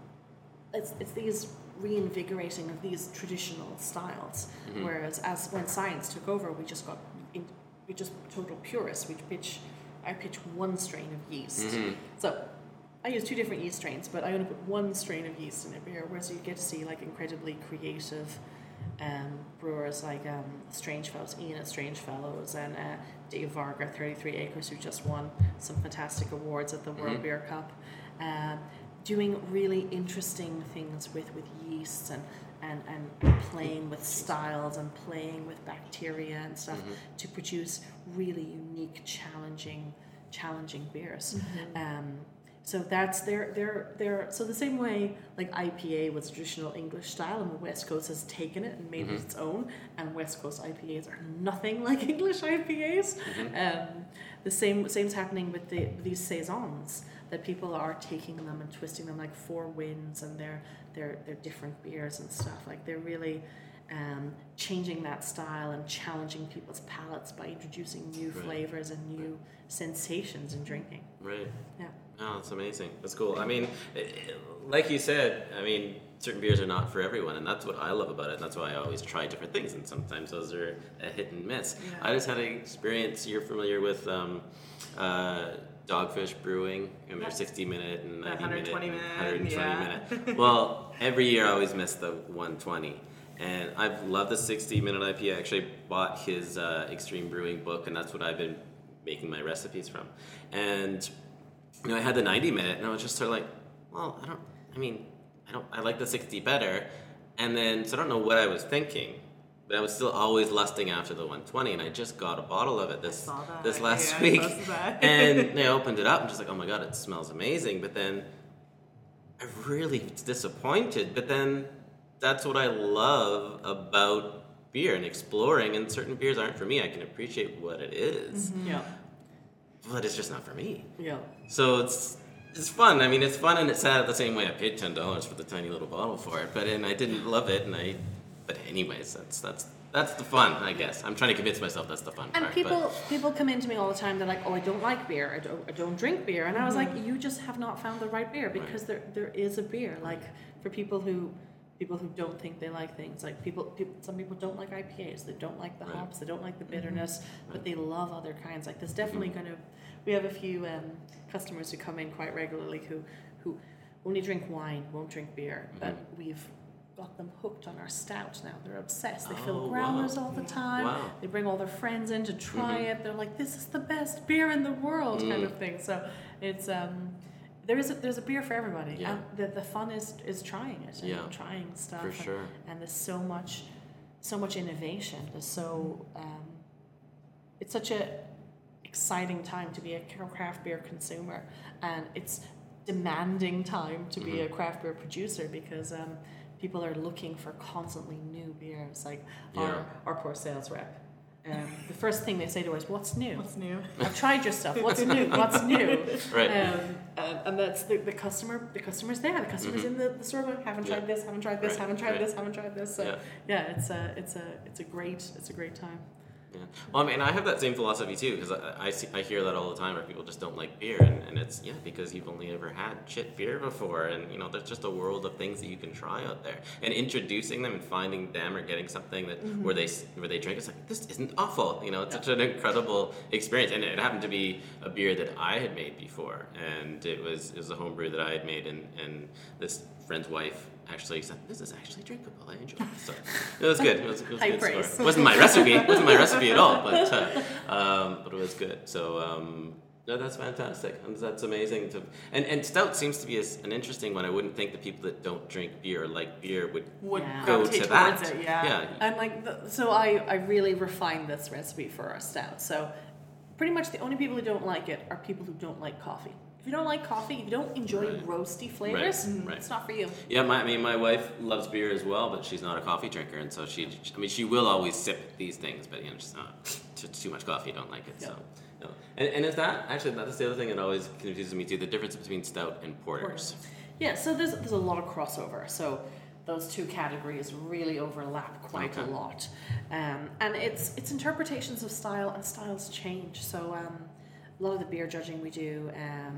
it's it's these reinvigorating of these traditional styles. Mhm. Whereas as when science took over, we just got in, we just total purists. We pitch I pitch one strain of yeast. Mhm. So I use two different yeast strains, but I only put one strain of yeast in a beer, whereas you get to see like incredibly creative um, brewers like um, Strange Fellows, Ian at Strange Fellows, and uh, Dave Varga, thirty-three Acres, who just won some fantastic awards at the World Mhm. Beer Cup, um, doing really interesting things with, with yeasts and, and, and playing with styles and playing with bacteria and stuff Mhm. to produce really unique, challenging, challenging beers. Um, so that's their their their so the same way like I P A was traditional English style and the West Coast has taken it and made Mhm. it its own, and West Coast I P As are nothing like English I P As. Mhm. Um, the same same's happening with the these saisons, that people are taking them and twisting them like Four Winds, and they're they're they're different beers and stuff. Like they're really um, changing that style and challenging people's palates by introducing new Right. flavors and new sensations in drinking. Right. Yeah. Oh, that's amazing. That's cool. I mean, i- i- like you said, I mean, certain beers are not for everyone, and that's what I love about it. And that's why I always try different things, and sometimes those are a hit and miss. Yeah. I just had an experience. You're familiar with um, uh, Dogfish Brewing and their sixty minute and ninety one hundred twenty minute, minute, one hundred twenty yeah. minute. Well, every year I always miss the one twenty. And I've loved the sixty minute I P A. I actually bought his uh, Extreme Brewing book, and that's what I've been making my recipes from. And you know, I had the ninety minute, and I was just sort of like, well, I don't. I mean, I don't. I like the sixty better. And then, so I don't know what I was thinking, but I was still always lusting after the one twenty, and I just got a bottle of it this saw that. this last Yeah, I week, posted that. and I opened it up and just like, oh my god, it smells amazing. But then I really was disappointed. But then that's what I love about beer and exploring. And certain beers aren't for me. I can appreciate what it is, Yeah. but it's just not for me. Yeah. So it's it's fun. I mean, it's fun and it's sad at the same way. I paid ten dollars for the tiny little bottle for it, but and I didn't love it. And I, but anyways, that's that's that's the fun, I guess. I'm trying to convince myself that's the fun And part. people but, people come into me all the time. They're like, "Oh, I don't like beer. I don't, I don't drink beer." And I was like, "You just have not found the right beer because there there is a beer like for people who people who don't think they like things. Like people, people some people don't like I P As. They don't like the Right. hops. They don't like the bitterness, but they love other kinds. Like there's definitely going to. We have a few um, customers who come in quite regularly who who only drink wine, won't drink beer, but we've got them hooked on our stout now. They're obsessed. They fill Oh, growlers wow. all the time. Wow. They bring all their friends in to try Mhm. it. They're like, "This is the best beer in the world," kind Mm. of thing. So it's um, there is a, there's a beer for everybody. Yeah. And the the fun is is trying it and Yeah. trying stuff. For and, sure. And there's so much, so much innovation. There's so um, it's such a exciting time to be a craft beer consumer, and it's demanding time to be a craft beer producer because um, people are looking for constantly new beers. Like Yeah. our our poor sales rep, um, the first thing they say to us, "What's new? What's new? I've tried your stuff. What's new? What's new?" Right. Um, and, and that's the, the customer. The customer's there. The customer's in the, the store going, "Haven't tried Yeah. this. Haven't tried this. Right, Haven't tried right. this. Haven't tried this." So Yeah. yeah, it's a it's a it's a great it's a great time. Yeah. Well, I mean, I have that same philosophy too, because I, I, see, I hear that all the time where people just don't like beer, and, and it's, yeah, because you've only ever had shit beer before, and, you know, there's just a world of things that you can try out there. And introducing them and finding them or getting something that where they where they drink, it's like, this isn't awful, you know, it's such an incredible experience. And it happened to be a beer that I had made before, and it was, it was a home brew that I had made, and, and this friend's wife actually said, "This is actually drinkable. I enjoy it." So it was good. It was, it was a High good praise. story. It wasn't my recipe. It wasn't my recipe at all, but uh, um, but it was good. So um, no, that's fantastic. And that's amazing. To and, and stout seems to be a, an interesting one. I wouldn't think that people that don't drink beer or like beer would Would Yeah. go gravitate to that. towards it, yeah. yeah. And like, the, so I, I really refined this recipe for our stout. So pretty much the only people who don't like it are people who don't like coffee. If you don't like coffee, if you don't enjoy Right. roasty flavors, Right, right. it's not for you. Yeah, my, I mean, my wife loves beer as well, but she's not a coffee drinker, and so she, I mean, she will always sip these things, but you know, she's not too, too much coffee. Don't like it. Yeah. So, no. And, and is that actually that's the other thing that always confuses me too? The difference between stout and porters. Yeah, so there's there's a lot of crossover. So those two categories really overlap quite Okay. a lot, um, and it's it's interpretations of style, and styles change. So um, a lot of the beer judging we do, um,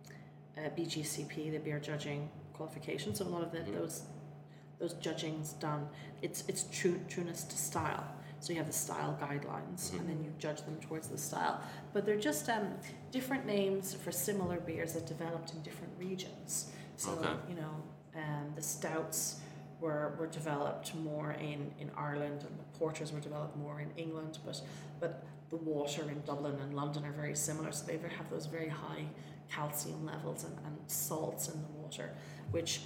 uh, B G C P, the beer judging qualification. So a lot of the, those those judging's done. It's it's true trueness to style. So you have the style guidelines, and then you judge them towards the style. But they're just um, different names for similar beers that developed in different regions. So Okay. you know, um, the stouts were were developed more in, in Ireland, and the porters were developed more in England. But but the water in Dublin and London are very similar. So they have those very high calcium levels and, and salts in the water, which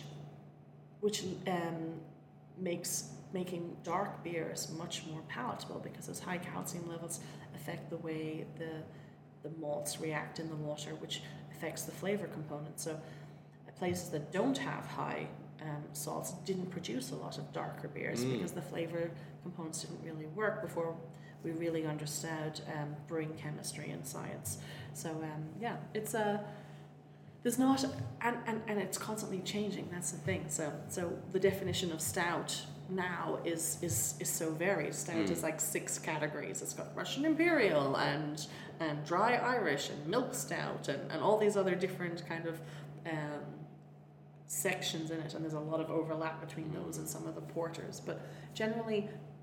which um, makes making dark beers much more palatable, because those high calcium levels affect the way the the malts react in the water, which affects the flavor component. So places that don't have high um, salts didn't produce a lot of darker beers Mm. because the flavor components didn't really work before we really understood um, brewing chemistry and science. So um, yeah, it's a there's not and, and, and it's constantly changing. That's the thing. So so the definition of stout now is is is so varied. Stout Mm. is like six categories. It's got Russian Imperial and and dry Irish and milk stout and, and all these other different kind of um, sections in it, and there's a lot of overlap between those and some of the porters. But generally,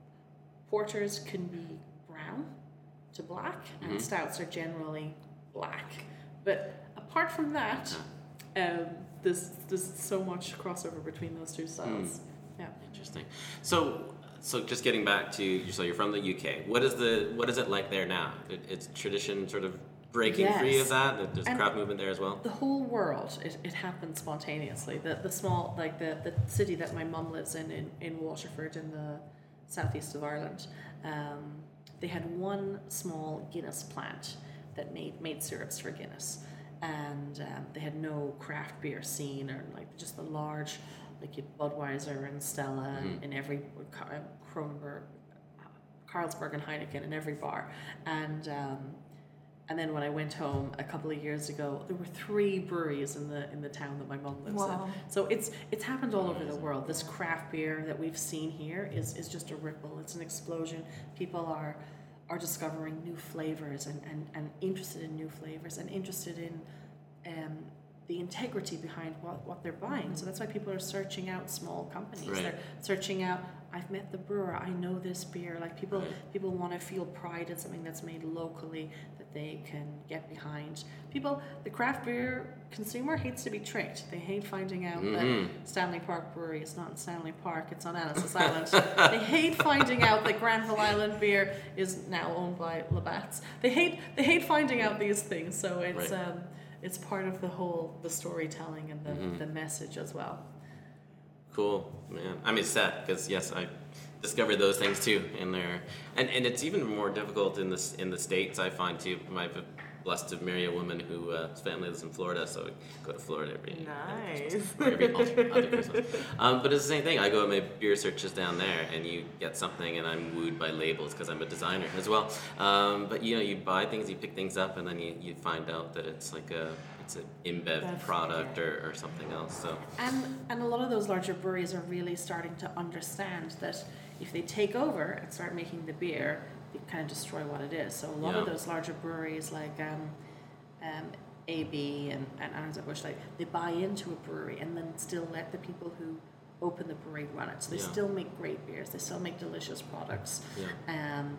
porters can be brown to black, and Mhm. stouts are generally black. But apart from that, um, there's there's so much crossover between those two styles. Yeah. Interesting. So, so just getting back to, so you're from the U K. What is the what is it like there now? It, it's tradition sort of breaking free of Yes. that. There's a And- craft movement there as well. The whole world, it, it happened spontaneously. The the small, like the, the city that my mum lives in, in, in Waterford in the southeast of Ireland, um, they had one small Guinness plant that made, made syrups for Guinness. And um, they had no craft beer scene, or like just the large, like you Budweiser and Stella Mhm. in every, Car- Kronenberg, Carlsberg and Heineken in every bar. And um, And then when I went home a couple of years ago, there were three breweries in the in the town that my mum lives Wow. in. So it's it's happened all over the world. This craft beer that we've seen here is, is just a ripple. It's an explosion. People are are discovering new flavors and, and, and interested in new flavors and interested in um, the integrity behind what, what they're buying. So that's why people are searching out small companies. Right. They're searching out, I've met the brewer, I know this beer. Like people Right. people want to feel pride in something that's made locally that they can get behind. People, the craft beer consumer hates to be tricked. They hate finding out Mhm. that Stanley Park Brewery is not in Stanley Park, it's on Ellis Island. They hate finding out that Granville Island beer is now owned by Labatt's. They hate they hate finding out these things. So it's Right. um it's part of the whole the storytelling and the, Mhm. the message as well. Cool, man. I mean, it's sad because yes, I discovered those things too in there, and and it's even more difficult in the in the States. I find too. I've blessed to marry a woman who uh, his family lives in Florida, so I go to Florida every Nice. every Christmas, or every other, other Christmas. Um, but it's the same thing. I go on my beer searches down there, and you get something, and I'm wooed by labels because I'm a designer as well. Um, but you know, you buy things, you pick things up, and then you, you find out that it's like a it's an InBev Bev, product yeah. or, or something else. So And and a lot of those larger breweries are really starting to understand that if they take over and start making the beer, they kind of destroy what it is. So a lot of Yeah. those larger breweries like um, um, A B and, and Anheuser-Busch, like they buy into a brewery and then still let the people who open the brewery run it. So they Yeah. still make great beers. They still make delicious products. yeah, Um,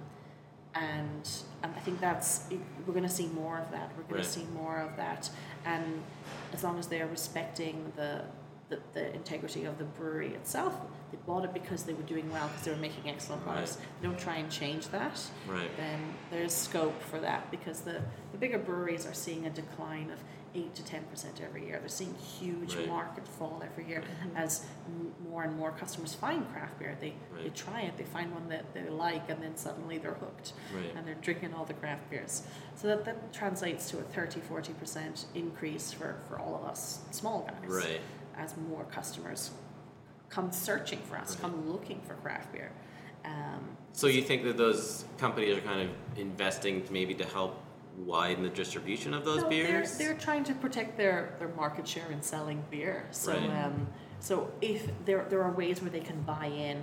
and and I think that's we're going to see more of that. We're going Right. to see more of that, and as long as they're respecting the, the the integrity of the brewery itself, they bought it because they were doing well because they were making excellent products. They don't try and change that. right. Then there's scope for that because the the bigger breweries are seeing a decline of eight to ten percent every year. They're seeing huge Right. market fall every year as m- more and more customers find craft beer. They they Right. try it, they find one that they like, and then suddenly they're hooked Right. and they're drinking all the craft beers. So that, that translates to a thirty, forty percent increase for, for all of us small guys Right. as more customers come searching for us, Right. come looking for craft beer. Um, So you think that those companies are kind of investing maybe to help widen the distribution of those no, beers? They're, they're trying to protect their, their market share in selling beer. So Right. um, so if there there are ways where they can buy in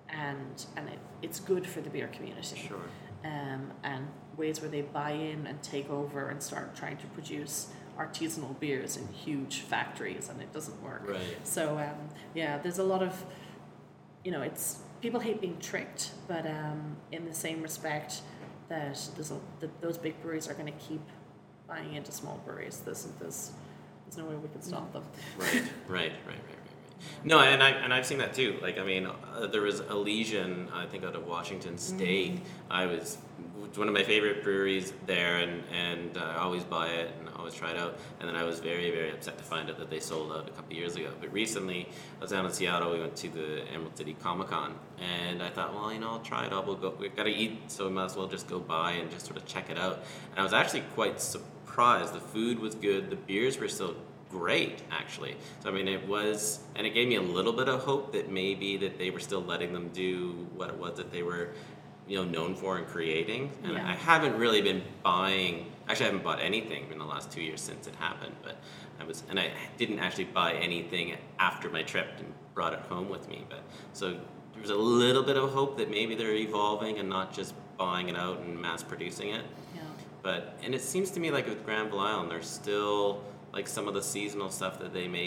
and and it, it's good for the beer community. Sure. Um, and ways where they buy in and take over and start trying to produce artisanal beers in huge factories, and it doesn't work. Right. So um, yeah, there's a lot of, you know, it's people hate being tricked, but um, in the same respect that there's a, that those big breweries are going to keep buying into small breweries. There's there's there's no way we can stop them. Right, right, right, right, right, right. No, and I and I've seen that too. Like, I mean, uh, there was Elysian, I think, out of Washington State. Mm-hmm. I was it's one of my favorite breweries there, and and uh, I always buy it and always try it out. And then I was very, very upset to find out that they sold out a couple of years ago. But recently, I was down in Seattle. We went to the Emerald City Comic Con, and I thought, well, you know, I'll try it out. We'll go. We've got to eat, so we might as well just go by and just sort of check it out. And I was actually quite surprised. The food was good. The beers were still great, actually. So I mean, it was, and it gave me a little bit of hope that maybe that they were still letting them do what it was that they were, you know, known for and creating. And Yeah. I haven't really been buying. Actually, I haven't bought anything in the last two years since it happened. But I was, and I didn't actually buy anything after my trip and brought it home with me. But so there was a little bit of hope that maybe they're evolving and not just buying it out and mass producing it. Yeah. But and it seems to me like with Granville Island, there's still like some of the seasonal stuff that they make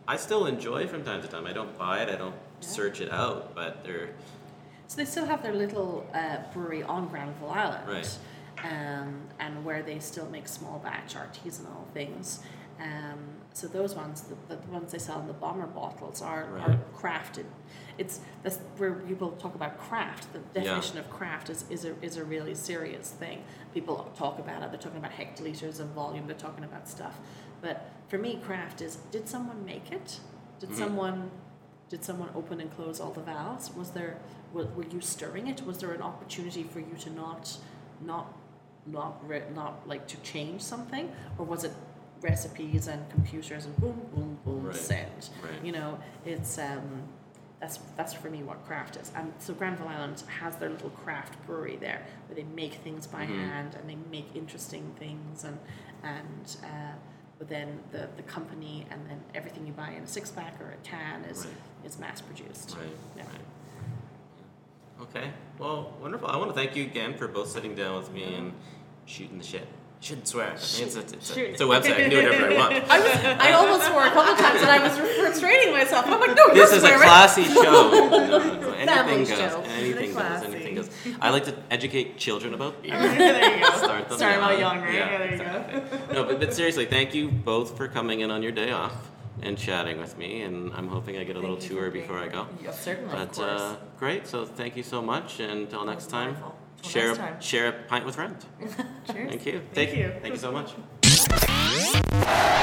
I still enjoy from time to time. I don't buy it, I don't Yeah. search it out, but they're So they still have their little uh, brewery on Granville Island, Right. um, and where they still make small batch artisanal things. Um, so those ones, the, the ones they sell in the bomber bottles, are, are Right. crafted. It's that's where people talk about craft. The definition of craft is, is a is a really serious thing. People talk about it. They're talking about hectoliters of volume. They're talking about stuff. But for me, craft is: did someone make it? Did Mhm. someone did someone open and close all the valves? Was there were, were you stirring it? Was there an opportunity for you to not not not re, not like to change something, or was it recipes and computers and boom boom boom Right. send? Right. You know, it's um, that's that's for me what craft is. And so Granville Island has their little craft brewery there where they make things by Mhm. hand and they make interesting things, and and uh, but then the the company and then everything you buy in a six pack or a can is Right. is mass produced. Right, Yeah. right. Okay, well, wonderful. I want to thank you again for both sitting down with me and shooting the shit. Shouldn't swear. I mean, it's, a, it's, a, it's a website. I can do whatever I want. I was I almost swore a couple times and I was restraining myself. I'm like, no, This you're is a swearing. classy show. No, no, no. Anything Family goes. show. Anything goes. Classy. Anything goes. I like to educate children about beer. There you go. Start them Start them out young. young, right? Yeah, there you go. No, but, but seriously, thank you both for coming in on your day off and chatting with me. And I'm hoping I get a little Thank you tour for being before I go. Yeah, certainly, But of course. uh, great. So thank you so much. And until next time, wonderful. Till share next a, time. share a pint with friends. Cheers. Thank you. Thank Take- you. Thank you so much.